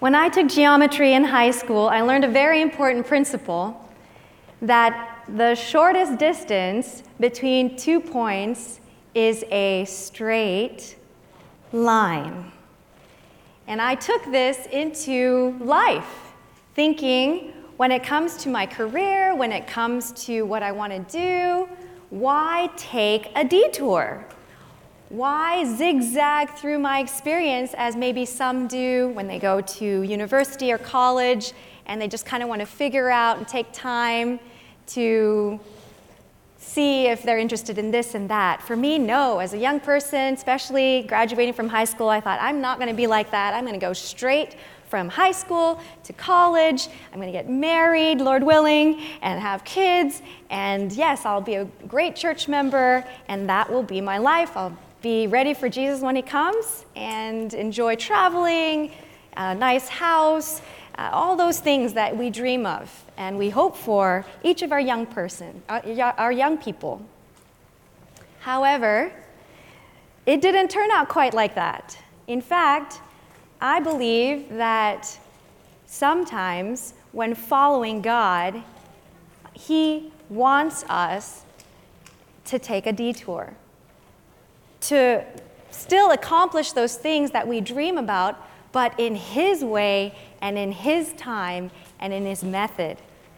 When I took geometry in high school, I learned a very important principle that the shortest distance between 2 points is a straight line. And I took this into life, thinking when it comes to my career, when it comes to what I want to do, why take a detour? Why zigzag through my experience as maybe some do when they go to university or college and they just kind of want to figure out and take time to see if they're interested in this and that. For me, no. As a young person, especially graduating from high school, I thought, I'm not going to be like that. I'm going to go straight from high school to college. I'm going to get married, Lord willing, and have kids. And yes, I'll be a great church member, and that will be my life. I'll be ready for Jesus when he comes and enjoy traveling, a nice house, all those things that we dream of and we hope for each of our young people. However, it didn't turn out quite like that. In fact, I believe that sometimes when following God, he wants us to take a detour, to still accomplish those things that we dream about, but in his way and in his time and in his method.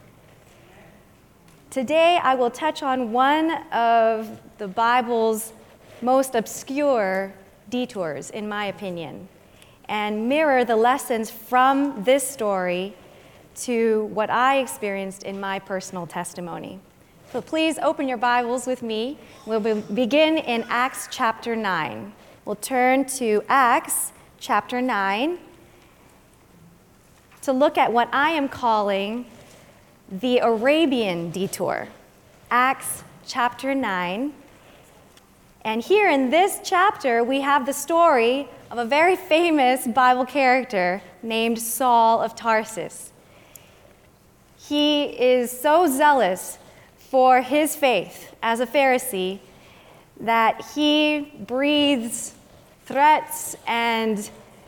Today, I will touch on one of the Bible's most obscure detours, in my opinion, and mirror the lessons from this story to what I experienced in my personal testimony. So please open your Bibles with me. We'll begin in Acts chapter 9. We'll turn to Acts chapter 9 to look at what I am calling the Arabian detour. Acts chapter 9. And here in this chapter, we have the story of a very famous Bible character named Saul of Tarsus. He is so zealous for his faith as a Pharisee that he breathes threats and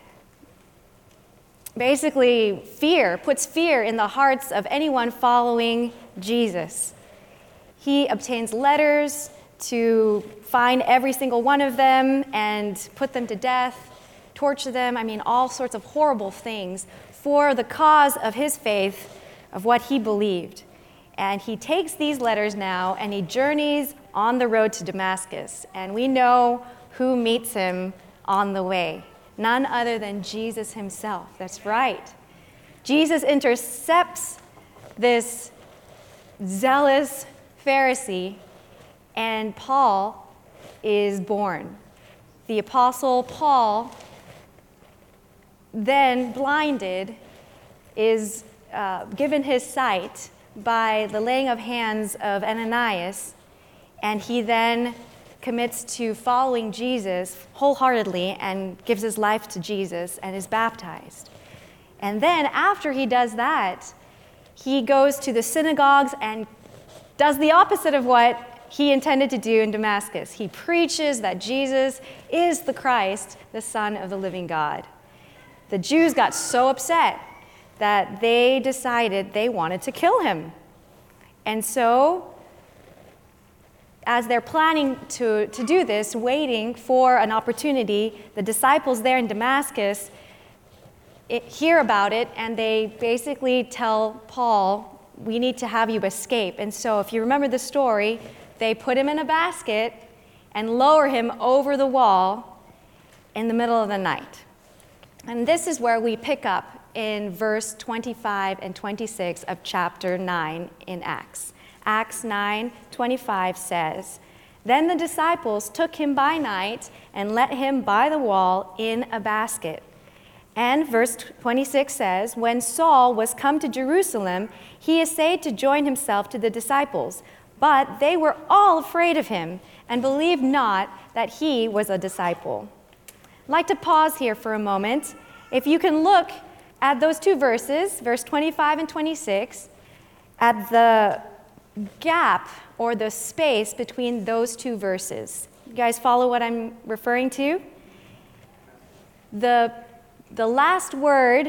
basically puts fear in the hearts of anyone following Jesus. He obtains letters to find every single one of them and put them to death, torture them, all sorts of horrible things for the cause of his faith, of what he believed. And he takes these letters now and he journeys on the road to Damascus. And we know who meets him on the way. None other than Jesus himself. That's right. Jesus intercepts this zealous Pharisee, and Paul is born. The Apostle Paul, then blinded, is given his sight by the laying of hands of Ananias, and he then commits to following Jesus wholeheartedly and gives his life to Jesus and is baptized. And then after he does that, he goes to the synagogues and does the opposite of what he intended to do in Damascus. He preaches that Jesus is the Christ, the Son of the living God. The Jews got so upset that they decided they wanted to kill him. And so, as they're planning to do this, waiting for an opportunity, the disciples there in Damascus hear about it, and they basically tell Paul, we need to have you escape. And so, if you remember the story, they put him in a basket and lower him over the wall in the middle of the night. And this is where we pick up in verse 25 and 26 of chapter 9 in Acts. Acts 9:25 says, "Then the disciples took him by night and let him by the wall in a basket." And verse 26 says, "When Saul was come to Jerusalem, he essayed to join himself to the disciples, but they were all afraid of him and believed not that he was a disciple." I'd like to pause here for a moment. If you can look at those two verses, verse 25 and 26, at the gap or the space between those two verses. You guys follow what I'm referring to? The last word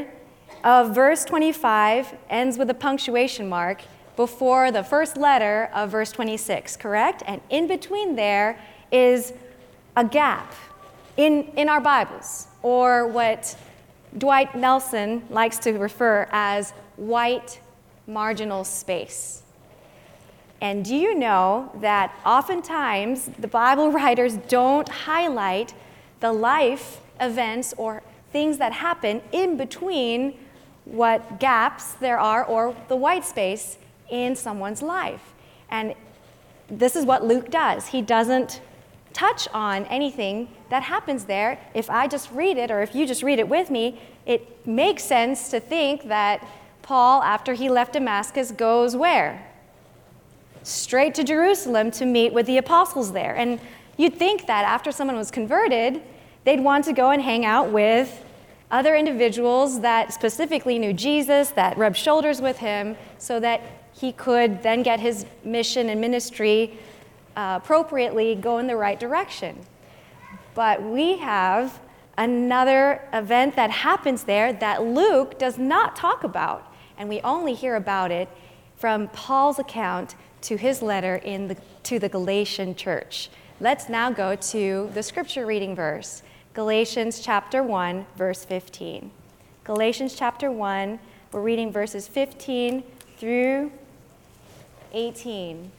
of verse 25 ends with a punctuation mark before the first letter of verse 26, correct? And in between there is a gap in our Bibles, or what Dwight Nelson likes to refer as white marginal space. And do you know that oftentimes the Bible writers don't highlight the life events or things that happen in between what gaps there are or the white space in someone's life? And this is what Luke does. He doesn't touch on anything that happens there. If I just read it, or if you just read it with me, it makes sense to think that Paul, after he left Damascus, goes where? Straight to Jerusalem to meet with the apostles there. And you'd think that after someone was converted, they'd want to go and hang out with other individuals that specifically knew Jesus, that rubbed shoulders with him, so that he could then get his mission and ministry appropriately go in the right direction. But we have another event that happens there that Luke does not talk about, and we only hear about it from Paul's account to his letter to the Galatian church. Let's now go to the scripture reading verse, Galatians chapter 1, verse 15. Galatians chapter 1, we're reading verses 15 through 18.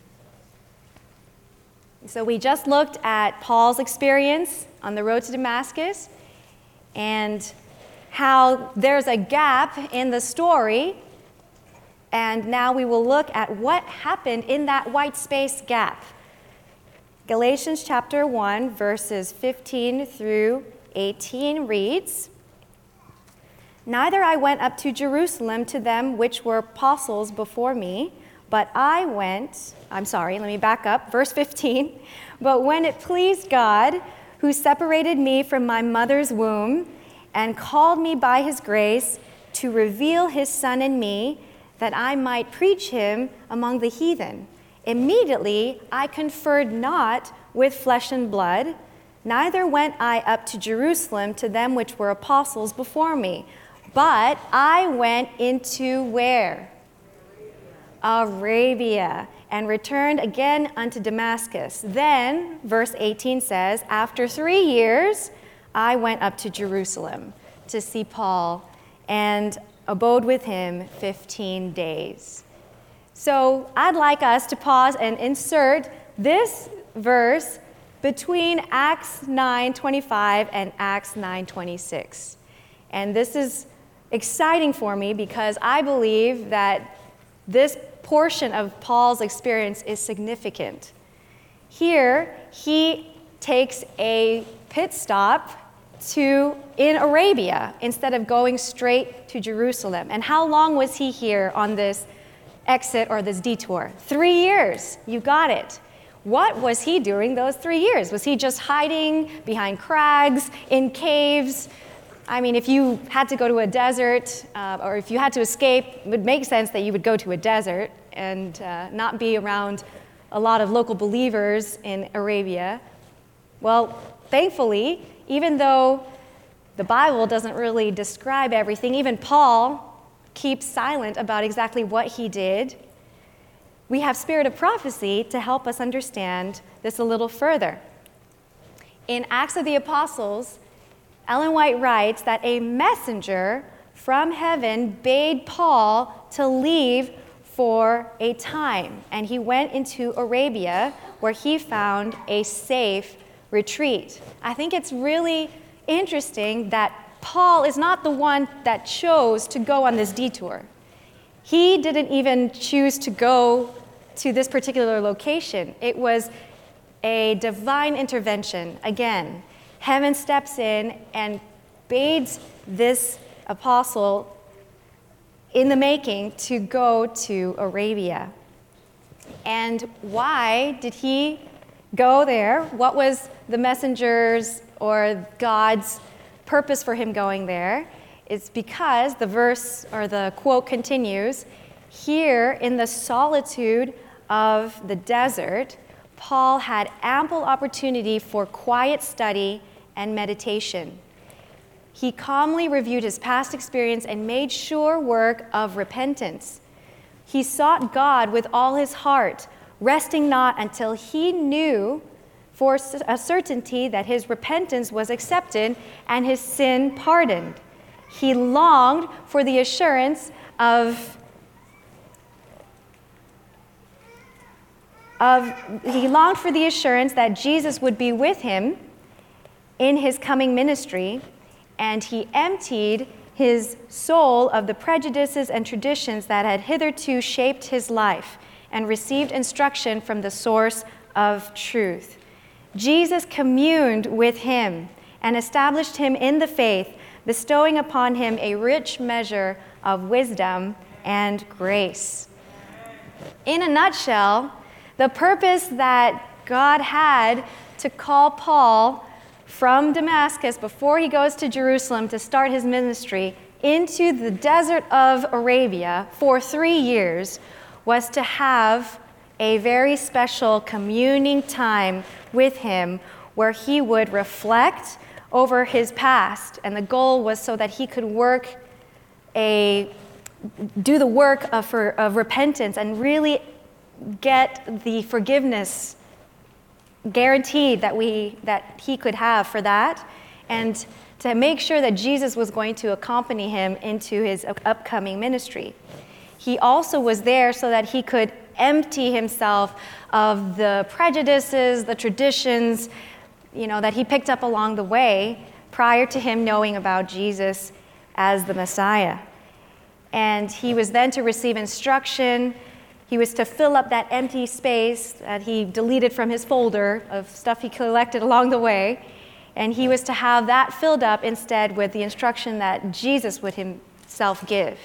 So we just looked at Paul's experience on the road to Damascus and how there's a gap in the story, and now we will look at what happened in that white space gap. Galatians chapter 1, verses 15 through 18 reads, "Neither I went up to Jerusalem to them which were apostles before me, but let me back up, verse 15. But when it pleased God, who separated me from my mother's womb and called me by his grace to reveal his Son in me, that I might preach him among the heathen, immediately I conferred not with flesh and blood, neither went I up to Jerusalem to them which were apostles before me, but I went into" where? Arabia, and returned again unto Damascus. Then, verse 18 says, "After 3 years, I went up to Jerusalem to see Paul and abode with him 15 days." So I'd like us to pause and insert this verse between Acts 9:25 and Acts 9:26. And this is exciting for me because I believe that this portion of Paul's experience is significant. Here, he takes a pit stop in Arabia instead of going straight to Jerusalem. And how long was he here on this exit or this detour? 3 years. You got it. What was he doing those 3 years? Was he just hiding behind crags, in caves? I mean, if you had to go to a desert, or if you had to escape, it would make sense that you would go to a desert and not be around a lot of local believers in Arabia. Well, thankfully, even though the Bible doesn't really describe everything, even Paul keeps silent about exactly what he did, we have Spirit of Prophecy to help us understand this a little further. In Acts of the Apostles, Ellen White writes that a messenger from heaven bade Paul to leave for a time, and he went into Arabia where he found a safe retreat. I think it's really interesting that Paul is not the one that chose to go on this detour. He didn't even choose to go to this particular location. It was a divine intervention. Again, heaven steps in and bades this apostle in the making to go to Arabia. And why did he go there? What was the messenger's or God's purpose for him going there? It's because the verse or the quote continues, "Here in the solitude of the desert, Paul had ample opportunity for quiet study and meditation." he calmly reviewed his past experience and made sure work of repentance. He sought God with all his heart, resting not until he knew for a certainty that his repentance was accepted and his sin pardoned. He longed for the assurance that Jesus would be with him in his coming ministry, and he emptied his soul of the prejudices and traditions that had hitherto shaped his life and received instruction from the source of truth. Jesus communed with him and established him in the faith, bestowing upon him a rich measure of wisdom and grace. In a nutshell, the purpose that God had to call Paul from Damascus before he goes to Jerusalem to start his ministry into the desert of Arabia for 3 years was to have a very special communing time with him where he would reflect over his past. And the goal was so that he could do the work of repentance and really get the forgiveness guaranteed that he could have for that, and to make sure that Jesus was going to accompany him into his upcoming ministry. He also was there so that he could empty himself of the prejudices, the traditions, that he picked up along the way prior to him knowing about Jesus as the Messiah. And he was then to receive instruction. He was to fill up that empty space that he deleted from his folder of stuff he collected along the way. And he was to have that filled up instead with the instruction that Jesus would himself give.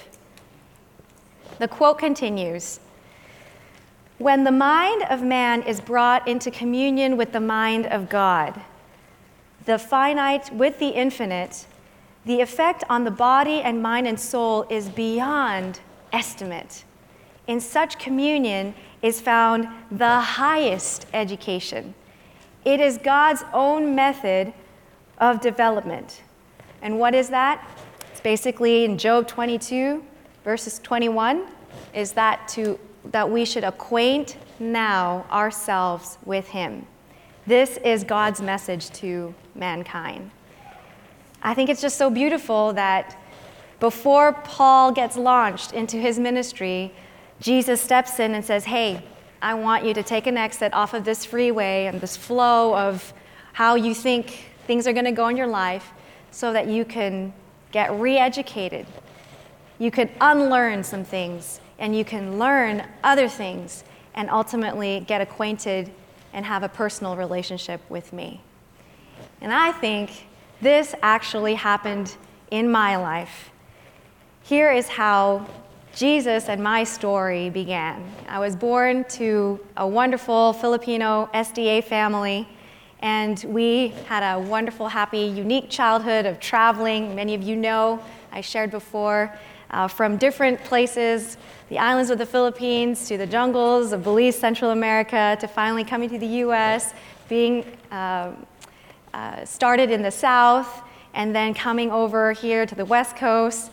The quote continues, "When the mind of man is brought into communion with the mind of God, the finite with the infinite, the effect on the body and mind and soul is beyond estimate. In such communion is found the highest education. It is God's own method of development." And what is that? It's basically in Job 22, verses 21, is that we should acquaint now ourselves with him. This is God's message to mankind. I think it's just so beautiful that before Paul gets launched into his ministry, Jesus steps in and says, "Hey, I want you to take an exit off of this freeway and this flow of how you think things are going to go in your life so that you can get re-educated. You can unlearn some things and you can learn other things and ultimately get acquainted and have a personal relationship with me." And I think this actually happened in my life. Here is how Jesus and my story began. I was born to a wonderful Filipino SDA family, and we had a wonderful, happy, unique childhood of traveling. Many of you know, I shared before, from different places, the islands of the Philippines to the jungles of Belize, Central America, to finally coming to the U.S., being started in the South, and then coming over here to the West Coast.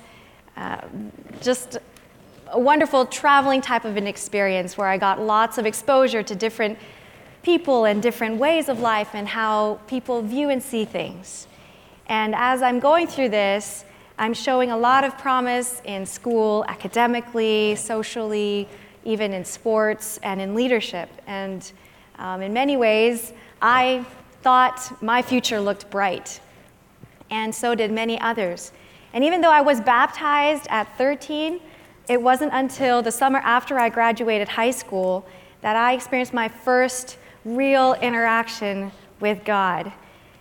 Just a wonderful traveling type of an experience where I got lots of exposure to different people and different ways of life and how people view and see things. And as I'm going through this, I'm showing a lot of promise in school, academically, socially, even in sports and in leadership. And in many ways, I thought my future looked bright. And so did many others. And even though I was baptized at 13, it wasn't until the summer after I graduated high school that I experienced my first real interaction with God.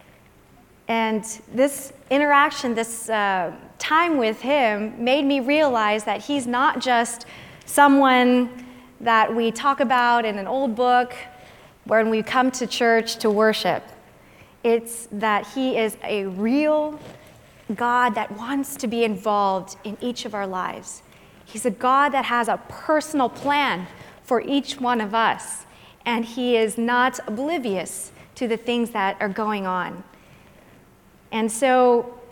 And this interaction, this time with him made me realize that he's not just someone that we talk about in an old book when we come to church to worship. It's that he is a real God that wants to be involved in each of our lives. He's a God that has a personal plan for each one of us, and he is not oblivious to the things that are going on. And so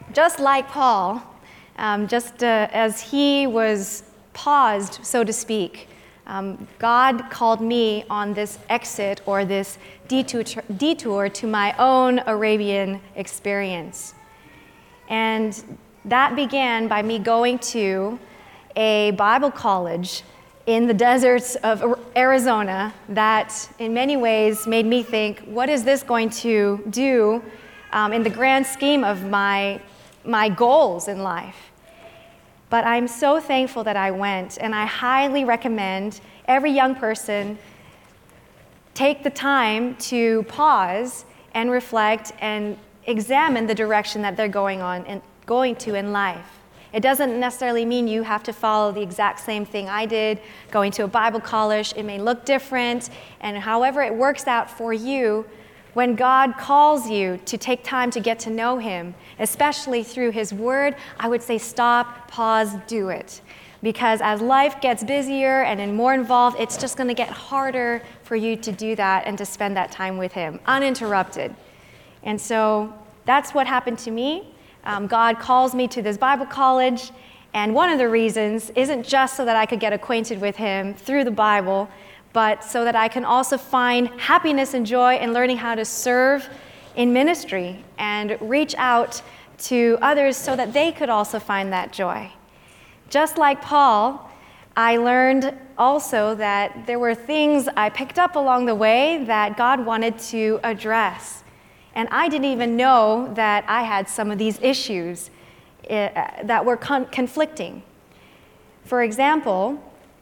just like Paul, as he was paused, so to speak, God called me on this exit or this detour to my own Arabian experience. And that began by me going to a Bible college in the deserts of Arizona that in many ways made me think, what is this going to do in the grand scheme of my goals in life? But I'm so thankful that I went, and I highly recommend every young person take the time to pause and reflect and examine the direction that they're going to in life. It doesn't necessarily mean you have to follow the exact same thing I did, going to a Bible college. It may look different, and however it works out for you, when God calls you to take time to get to know Him, especially through His Word, I would say stop, pause, do it. Because as life gets busier and more involved, it's just going to get harder for you to do that and to spend that time with Him, uninterrupted. And so that's what happened to me. God calls me to this Bible college, and one of the reasons isn't just so that I could get acquainted with Him through the Bible, but so that I can also find happiness and joy in learning how to serve in ministry and reach out to others so that they could also find that joy. Just like Paul, I learned also that there were things I picked up along the way that God wanted to address. And I didn't even know that I had some of these issues that were conflicting. For example,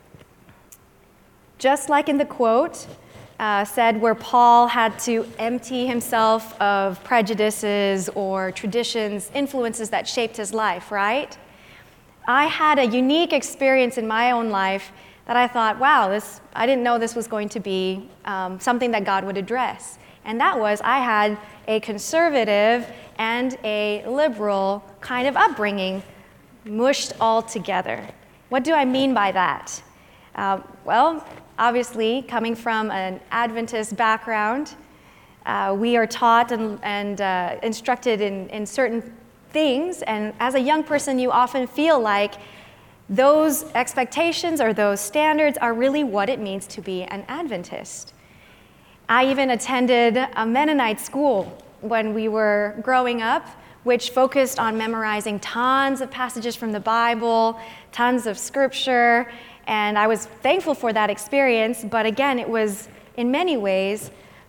just like in the quote said where Paul had to empty himself of prejudices or traditions, influences that shaped his life, right? I had a unique experience in my own life that I thought, wow, I didn't know this was going to be something that God would address. And that was, I had a conservative and a liberal kind of upbringing mushed all together. What do I mean by that? Well, obviously, coming from an Adventist background, we are taught and instructed in certain things, and as a young person, you often feel like those expectations or those standards are really what it means to be an Adventist. I even attended a Mennonite school when we were growing up, which focused on memorizing tons of passages from the Bible, tons of scripture, and I was thankful for that experience, but again, it was in many ways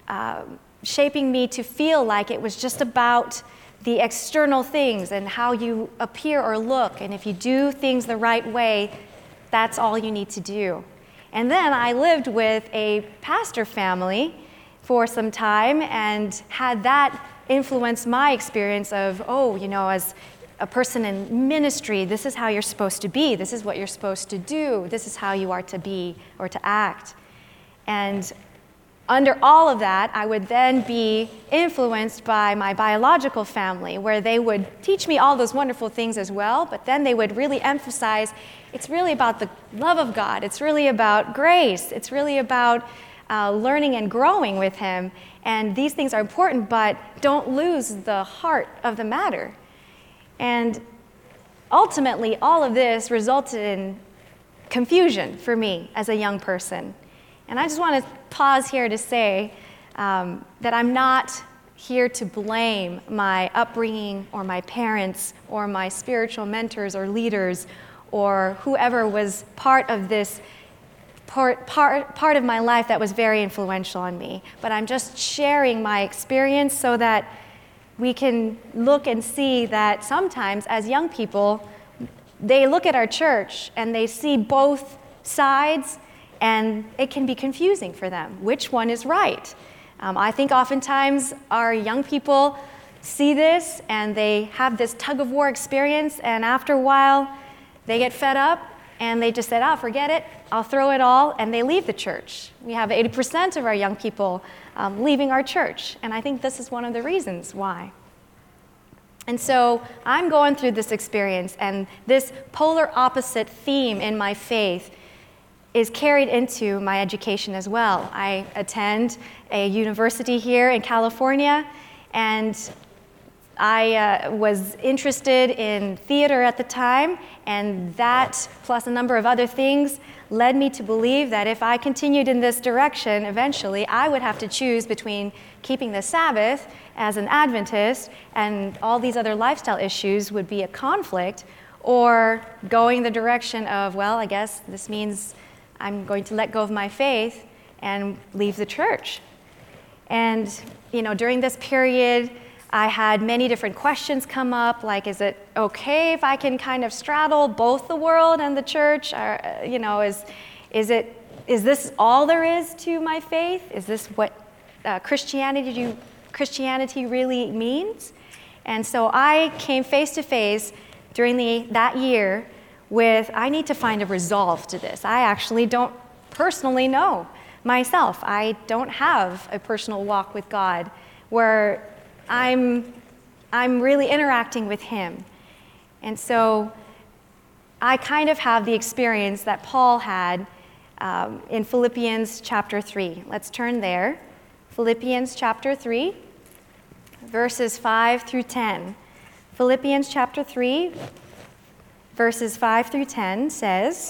shaping me to feel like it was just about the external things and how you appear or look, and if you do things the right way, that's all you need to do. And then I lived with a pastor family for some time and had that influence my experience of, as a person in ministry, this is how you're supposed to be, this is what you're supposed to do, this is how you are to be or to act. And under all of that, I would then be influenced by my biological family, where they would teach me all those wonderful things as well, but then they would really emphasize it's really about the love of God, it's really about grace, it's really about learning and growing with Him. And these things are important, but don't lose the heart of the matter. And ultimately, all of this resulted in confusion for me as a young person. And I just want to pause here to say that I'm not here to blame my upbringing or my parents or my spiritual mentors or leaders or whoever was part of this part of my life that was very influential on me. But I'm just sharing my experience so that we can look and see that sometimes as young people, they look at our church and they see both sides, and it can be confusing for them. Which one is right? I think oftentimes our young people see this and they have this tug-of-war experience, and after a while they get fed up and they just said, forget it, I'll throw it all, and they leave the church. We have 80% of our young people leaving our church, and I think this is one of the reasons why. And so I'm going through this experience, and this polar opposite theme in my faith is carried into my education as well. I attend a university here in California, and I was interested in theater at the time, and that, plus a number of other things, led me to believe that if I continued in this direction, eventually I would have to choose between keeping the Sabbath as an Adventist and all these other lifestyle issues would be a conflict, or going the direction of, well, I guess this means I'm going to let go of my faith and leave the church. And, during this period, I had many different questions come up, like, is it okay if I can kind of straddle both the world and the church? Or, is this all there is to my faith? Is this what Christianity really means? And so I came face to face during that year with, I need to find a resolve to this. I actually don't personally know myself. I don't have a personal walk with God where I'm really interacting with Him. And so I kind of have the experience that Paul had in Philippians chapter 3. Let's turn there. Philippians chapter 3, verses 5 through 10. Philippians chapter 3, verses 5 through 10 says,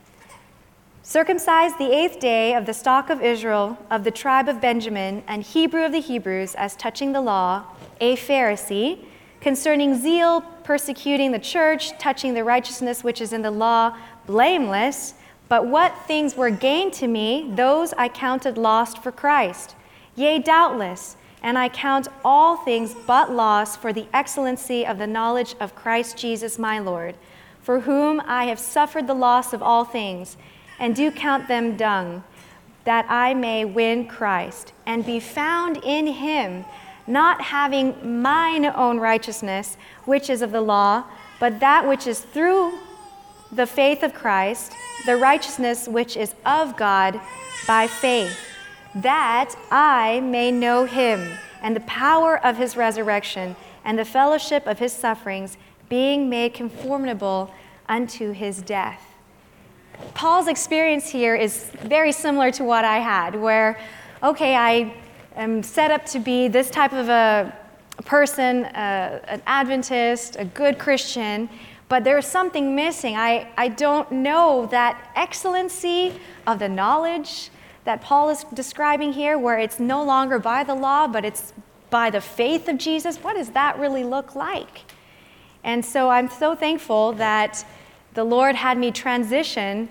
"Circumcised the 8th day of the stock of Israel, of the tribe of Benjamin, and Hebrew of the Hebrews, as touching the law, a Pharisee, concerning zeal, persecuting the church, touching the righteousness which is in the law, blameless. But what things were gained to me, those I counted lost for Christ. Yea, doubtless, and I count all things but loss for the excellency of the knowledge of Christ Jesus my Lord, for whom I have suffered the loss of all things, and do count them dung, that I may win Christ, and be found in Him, not having mine own righteousness, which is of the law, but that which is through the faith of Christ, the righteousness which is of God by faith, that I may know Him, and the power of His resurrection, and the fellowship of His sufferings, being made conformable unto His death." Paul's experience here is very similar to what I had, where, okay, I am set up to be this type of a person, an Adventist, a good Christian, but there's something missing. I don't know that excellency of the knowledge that Paul is describing here, where it's no longer by the law, but it's by the faith of Jesus. What does that really look like? And so I'm so thankful that the Lord had me transition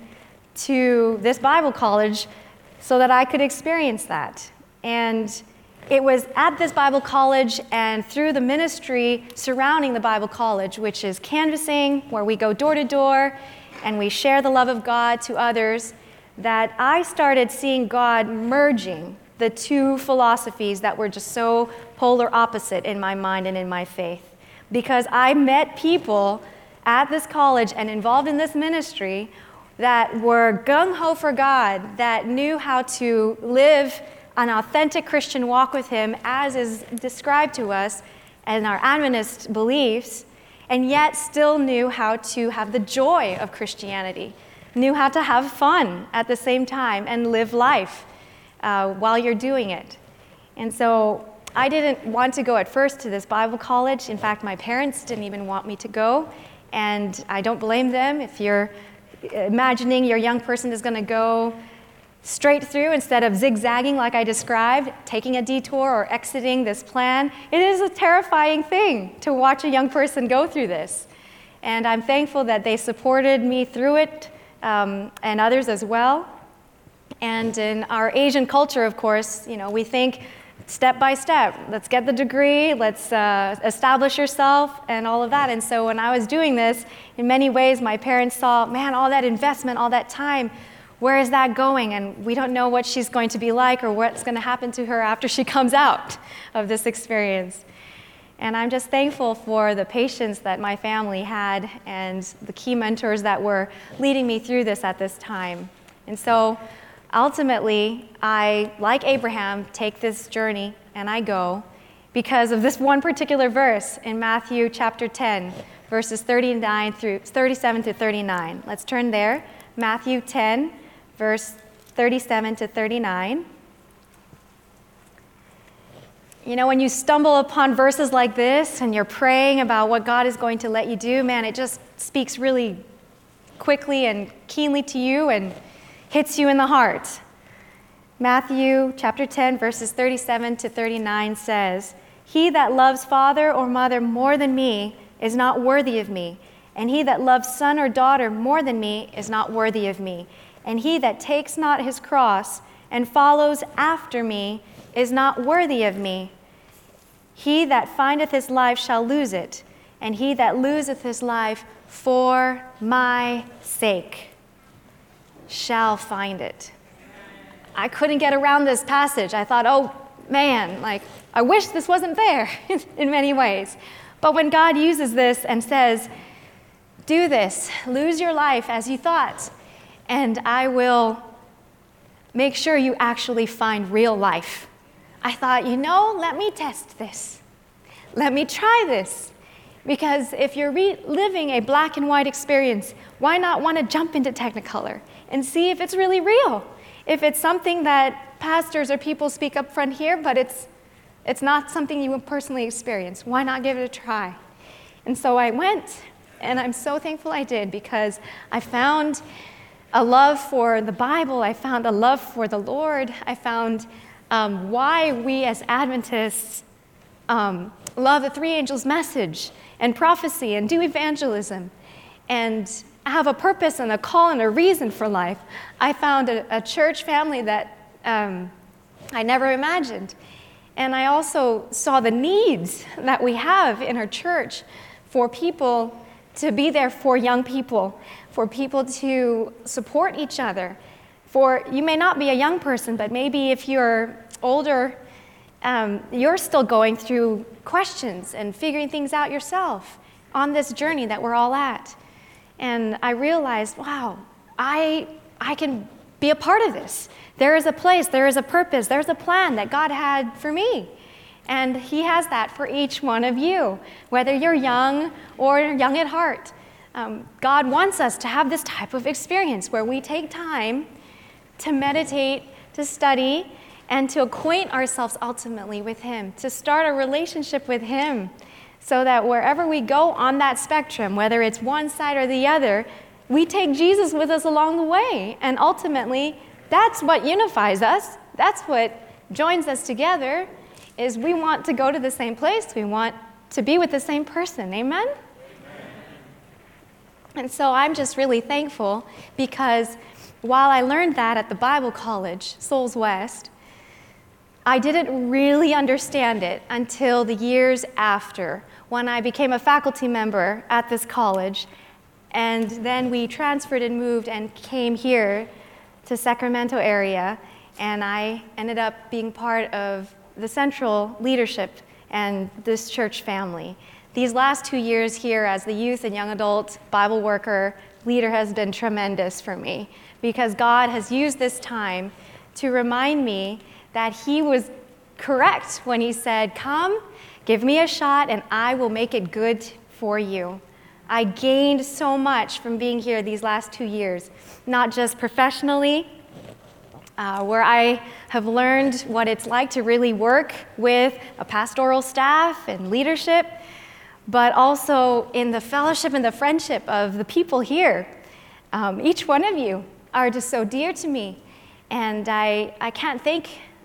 to this Bible college so that I could experience that. And it was at this Bible college and through the ministry surrounding the Bible college, which is canvassing, where we go door to door and we share the love of God to others, that I started seeing God merging the two philosophies that were just so polar opposite in my mind and in my faith. Because I met people at this college and involved in this ministry that were gung-ho for God, that knew how to live an authentic Christian walk with Him as is described to us in our Adventist beliefs, and yet still knew how to have the joy of Christianity, knew how to have fun at the same time and live life while you're doing it. And so I didn't want to go at first to this Bible college. In fact, my parents didn't even want me to go, and I don't blame them. If you're imagining your young person is going to go straight through instead of zigzagging like I described, taking a detour or exiting this plan, it is a terrifying thing to watch a young person go through this. And I'm thankful that they supported me through it, and others as well. And in our Asian culture, of course, we think step by step. Let's get the degree, let's establish yourself, and all of that. And so when I was doing this, in many ways, my parents saw, man, all that investment, all that time, where is that going? And we don't know what she's going to be like or what's going to happen to her after she comes out of this experience. And I'm just thankful for the patience that my family had and the key mentors that were leading me through this at this time. And so ultimately, I, like Abraham, take this journey and I go because of this one particular verse in Matthew chapter 10, verses 37 to 39. Let's turn there. Matthew 10, verse 37 to 39. You know, when you stumble upon verses like this and you're praying about what God is going to let you do, man, it just speaks really quickly and keenly to you and hits you in the heart. Matthew chapter 10, verses 37 to 39 says, "He that loves father or mother more than me is not worthy of me, and he that loves son or daughter more than me is not worthy of me. And he that takes not his cross and follows after me is not worthy of me. He that findeth his life shall lose it, and he that loseth his life for my sake shall find it." I couldn't get around this passage. I thought, oh man, like, I wish this wasn't there in many ways. But when God uses this and says, do this, lose your life as you thought, and I will make sure you actually find real life. I thought, let me test this. Let me try this. Because if you're living a black and white experience, why not want to jump into Technicolor and see if it's really real? If it's something that pastors or people speak up front here, but it's not something you personally experience, why not give it a try? And so I went, and I'm so thankful I did, because I found a love for the Bible. I found a love for the Lord. I found why we as Adventists love the three angels' message and prophecy and do evangelism and have a purpose and a call and a reason for life. I found a church family that I never imagined. And I also saw the needs that we have in our church for people to be there for young people, for people to support each other. For you may not be a young person, but maybe if you're older, you're still going through questions and figuring things out yourself on this journey that we're all at. And I realized, wow, I can be a part of this. There is a place, there is a purpose, there's a plan that God had for me. And He has that for each one of you, whether you're young or young at heart. God wants us to have this type of experience where we take time to meditate, to study, and to acquaint ourselves ultimately with Him, to start a relationship with Him, so that wherever we go on that spectrum, whether it's one side or the other, we take Jesus with us along the way. And ultimately, that's what unifies us. That's what joins us together, is we want to go to the same place. We want to be with the same person. Amen? Amen. And so I'm just really thankful, because while I learned that at the Bible College, Souls West, I didn't really understand it until the years after, when I became a faculty member at this college, and then we transferred and moved and came here to Sacramento area, and I ended up being part of the central leadership and this church family. These last 2 years here as the youth and young adult Bible worker leader has been tremendous for me, because God has used this time to remind me that He was correct when He said, come, give me a shot, and I will make it good for you. I gained so much from being here these last 2 years, not just professionally, where I have learned what it's like to really work with a pastoral staff and leadership, but also in the fellowship and the friendship of the people here. Each one of you are just so dear to me, and I can't thank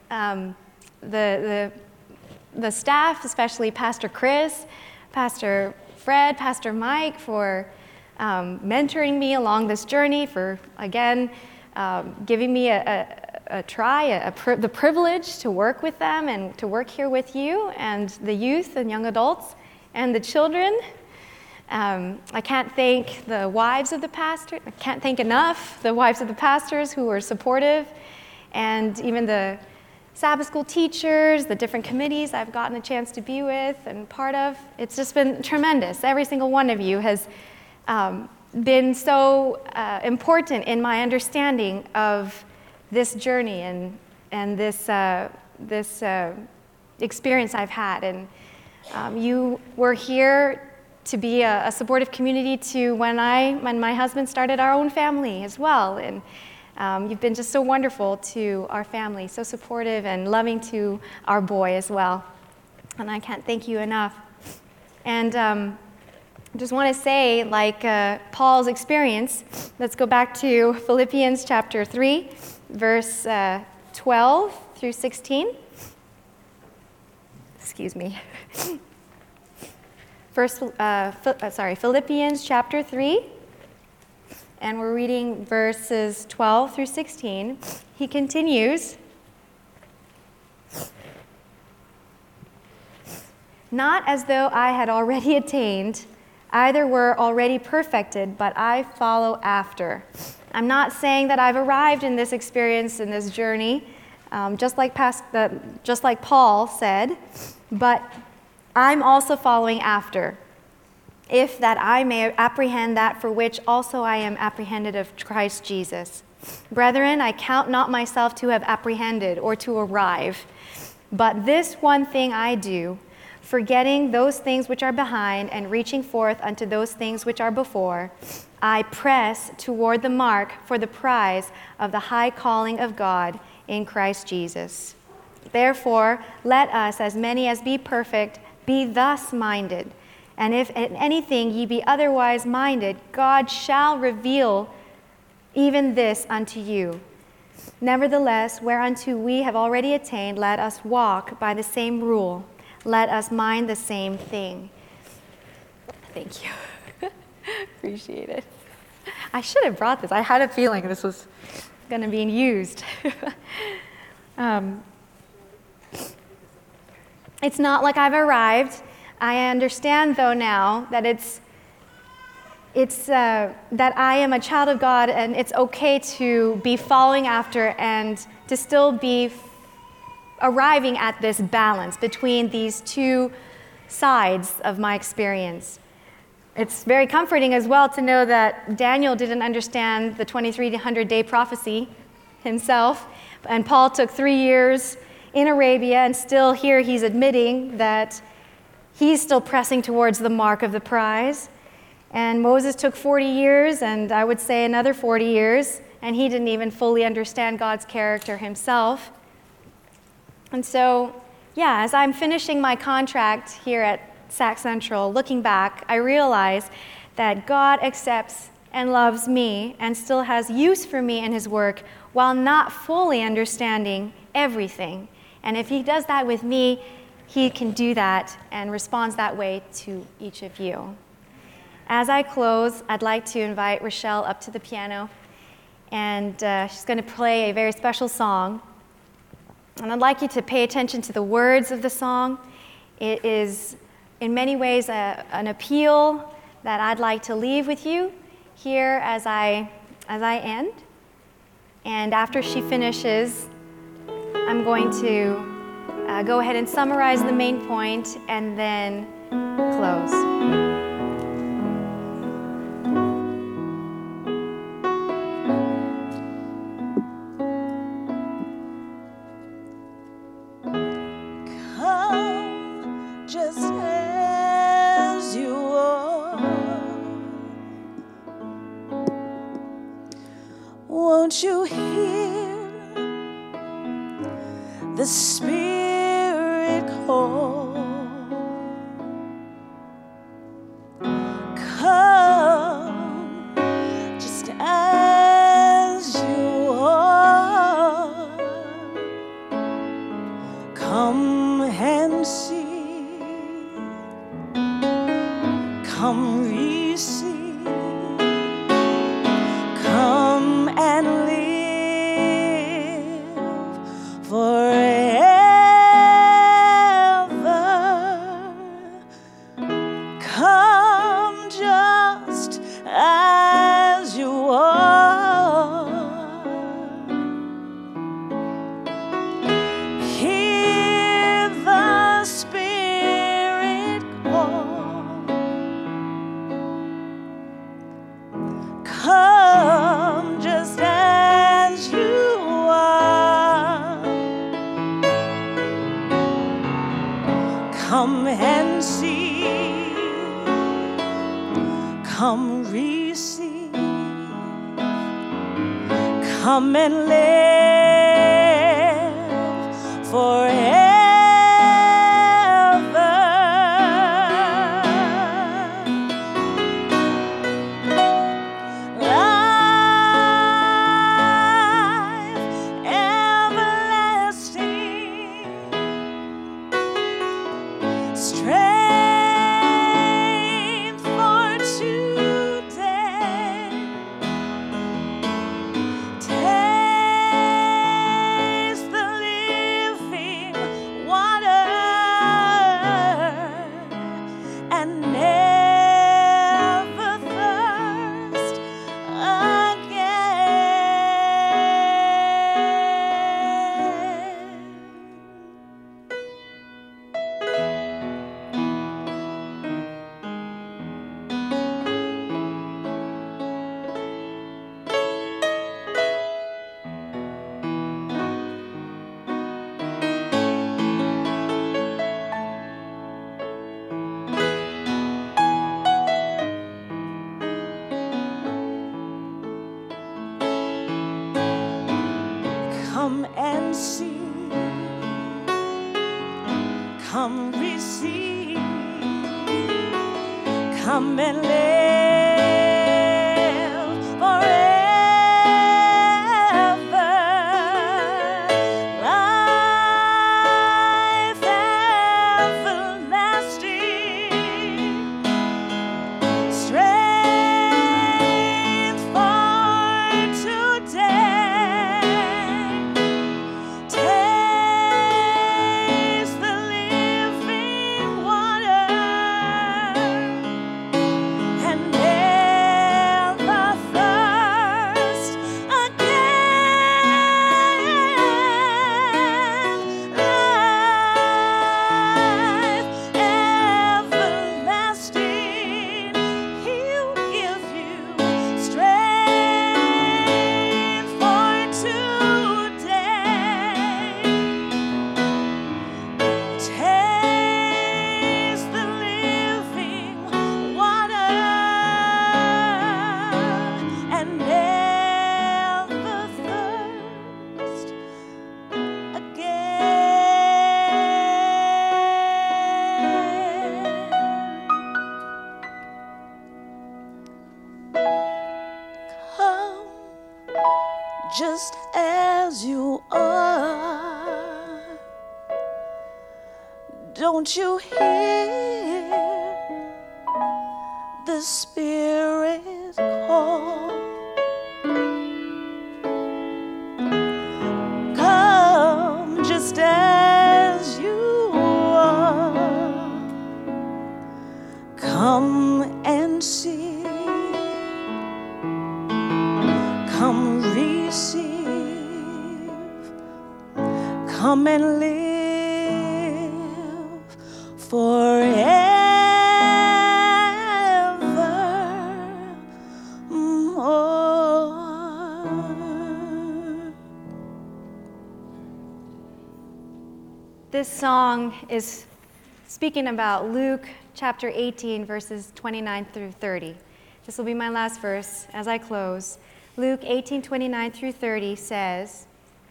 the staff, especially Pastor Chris, Pastor Fred, Pastor Mike, for mentoring me along this journey, for, again, giving me the privilege to work with them and to work here with you and the youth and young adults and the children. I can't thank the wives of the pastor. I can't thank enough the wives of the pastors who were supportive, and even the Sabbath school teachers, the different committees I've gotten a chance to be with and part of. It's just been tremendous. Every single one of you has been so important in my understanding of this journey and this experience I've had. And you were here to be a supportive community to when my husband started our own family as well. And you've been just so wonderful to our family, so supportive and loving to our boy as well. And I can't thank you enough. And I just want to say, like Paul's experience, let's go back to Philippians chapter 3, verse 12 through 16. Excuse me. Philippians chapter 3, and we're reading verses 12 through 16. He continues, "Not as though I had already attained, either were already perfected, but I follow after." I'm not saying that I've arrived in this experience, in this journey, just like Paul said, but I'm also following after, if that I may apprehend that for which also I am apprehended of Christ Jesus. Brethren, I count not myself to have apprehended or to arrive, but this one thing I do, forgetting those things which are behind and reaching forth unto those things which are before, I press toward the mark for the prize of the high calling of God in Christ Jesus. Therefore, let us, as many as be perfect, be thus minded. And if in anything ye be otherwise minded, God shall reveal even this unto you. Nevertheless, whereunto we have already attained, let us walk by the same rule. Let us mind the same thing. Thank you. Appreciate it. I should have brought this. I had a feeling this was going to be used. It's not like I've arrived. I understand, though, now that it's that I am a child of God, and it's okay to be following after and to still be arriving at this balance between these two sides of my experience. It's very comforting as well to know that Daniel didn't understand the 2300-day prophecy himself, and Paul took 3 years in Arabia, and still here he's admitting that he's still pressing towards the mark of the prize. And Moses took 40 years, and I would say another 40 years, and he didn't even fully understand God's character himself. And so, yeah, as I'm finishing my contract here at Sac Central, looking back, I realize that God accepts and loves me and still has use for me in his work while not fully understanding everything. And if he does that with me, he can do that and responds that way to each of you. As I close, I'd like to invite Rochelle up to the piano, and she's going to play a very special song. And I'd like you to pay attention to the words of the song. It is, in many ways, an appeal that I'd like to leave with you here as I end. And after she finishes, I'm going to go ahead and summarize the main point and then close. Come just as you are. Won't you hear the Spirit call? Come just as you are. Come and see. Come receive. Come and live forever. Come just as you are. Hear the Spirit call. Come just as you are. Come and see. Come receive. Come and live forever. and see. Come receive. Come and live forever. Life everlasting. Strength for today. Taste the living water and never thirst again. Life everlasting, He'll give you strength for today. Taste the living water and never thirst again. Come just as you are. Don't you hear the Spirit call? Come just as you are. Come and see. Come receive. Come and live forever. This song is speaking about Luke chapter 18, verses 29 through 30. This will be my last verse as I close. Luke 18, 29 through 30 says,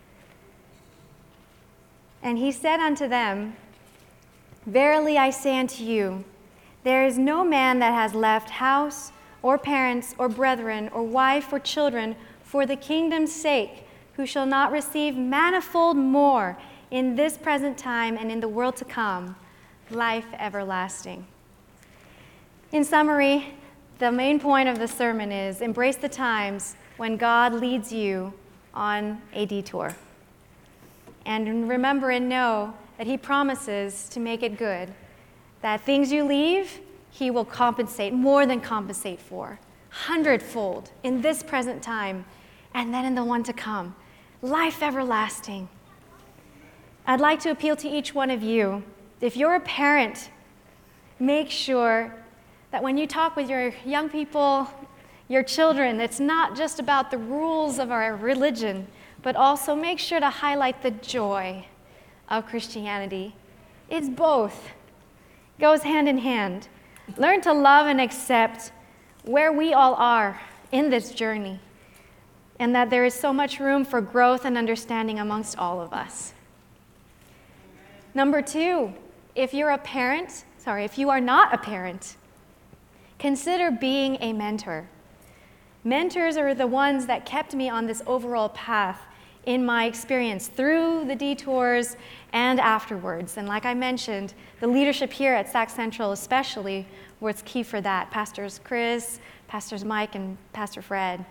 "And he said unto them, Verily I say unto you, there is no man that has left house or parents or brethren or wife or children for the kingdom's sake, who shall not receive manifold more in this present time and in the world to come, life everlasting." In summary, the main point of the sermon is embrace the times when God leads you on a detour. And remember and know that He promises to make it good, that things you leave, He will compensate, more than compensate for, 100-fold in this present time and then in the one to come, life everlasting. I'd like to appeal to each one of you. If you're a parent, make sure that when you talk with your young people, your children, it's not just about the rules of our religion, but also make sure to highlight the joy of Christianity. It's both. Goes hand in hand. Learn to love and accept where we all are in this journey, and that there is so much room for growth and understanding amongst all of us. Number two, if you are not a parent, consider being a mentor. Mentors are the ones that kept me on this overall path in my experience through the detours and afterwards. And like I mentioned, the leadership here at Sac Central especially was key for that. Pastors Chris, Pastors Mike, and Pastor Fred.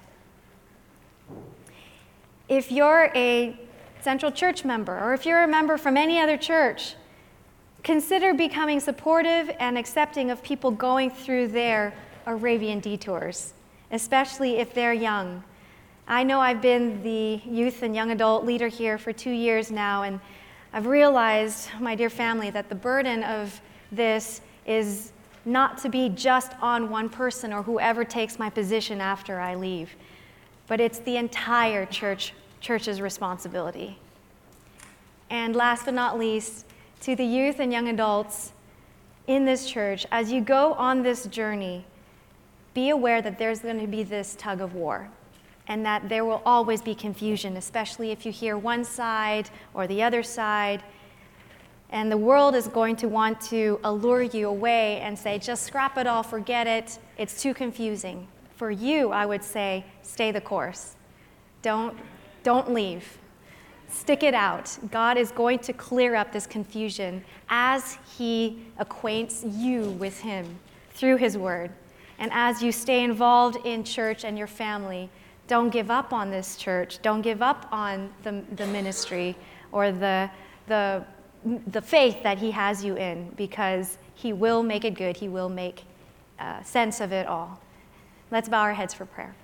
If you're a Central Church member, or if you're a member from any other church, consider becoming supportive and accepting of people going through their Arabian detours, especially if they're young. I know I've been the youth and young adult leader here for 2 years now, and I've realized, my dear family, that the burden of this is not to be just on one person or whoever takes my position after I leave, but it's the entire church's responsibility. And last but not least, to the youth and young adults in this church, as you go on this journey, be aware that there's going to be this tug of war. and that there will always be confusion, especially if you hear one side or the other side. And the world is going to want to allure you away and say, just scrap it all, forget it, it's too confusing. For you, I would say, stay the course. Don't leave. Stick it out. God is going to clear up this confusion as He acquaints you with Him through His Word. And as you stay involved in church and your family, don't give up on this church. Don't give up on the ministry or the faith that He has you in, because He will make it good. He will make sense of it all. Let's bow our heads for prayer.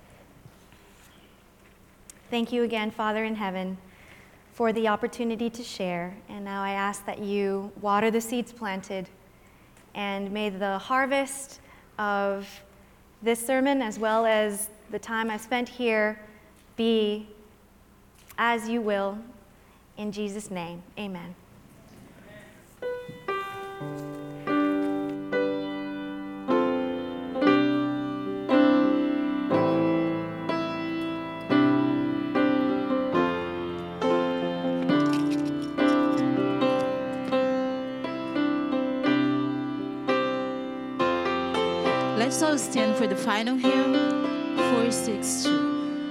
Thank you again, Father in heaven, for the opportunity to share. And now I ask that you water the seeds planted, and may the harvest of this sermon, as well as the time I've spent here, be as you will. In Jesus' name, amen. Let's all stand for the final hymn, 462.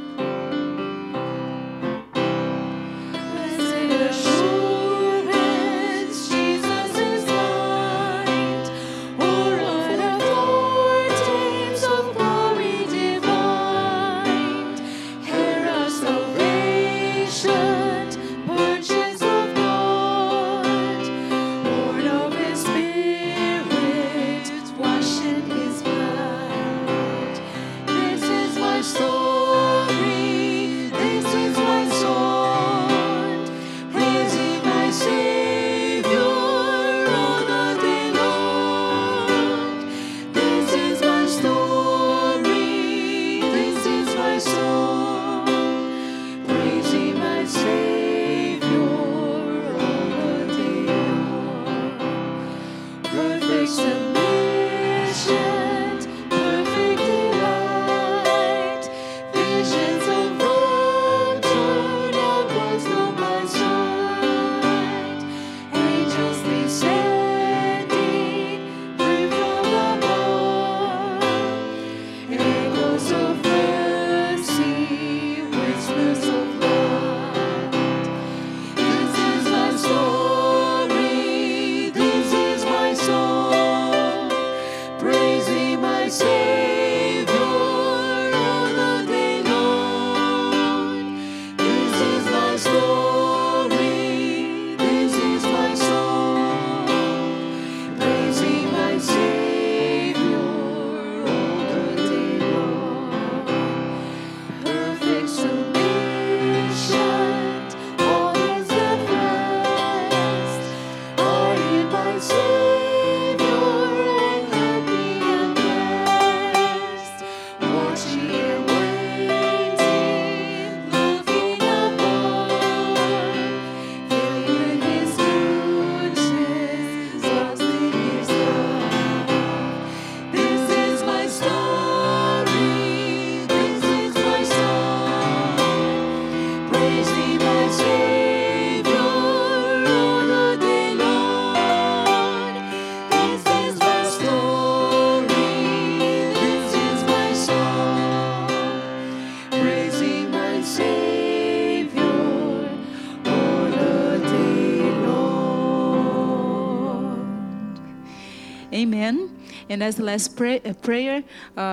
Amen. And as the last prayer,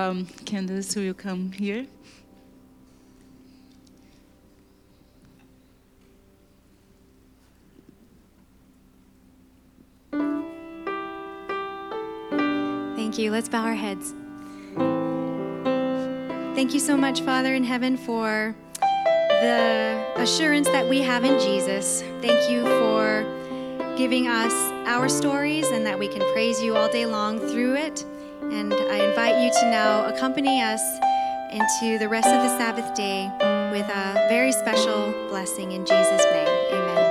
Candace will come here. Thank you. Let's bow our heads. Thank you so much, Father in heaven, for the assurance that we have in Jesus. Thank you for giving us our stories and that we can praise you all day long through it. And I invite you to now accompany us into the rest of the Sabbath day with a very special blessing in Jesus' name. Amen.